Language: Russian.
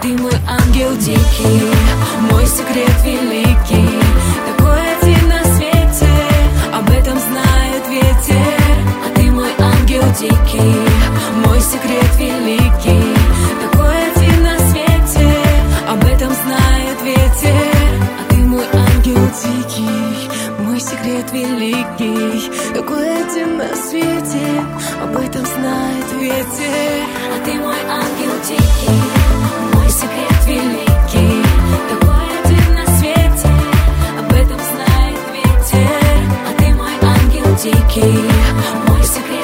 ты мой ангел дикий, мой секрет великий. Такой один на свете, об этом знает ветер. А ты мой ангел дикий, мой секрет великий. Такой один на свете, об этом знает ветер. А ты мой ангел дикий, мой секрет великий. Такой один на свете, об этом знает ветер. А ты мой ангел дикий, мой секрет великий. Такой один на свете, об этом знает ветер. А ты мой ангел дикий, мой секрет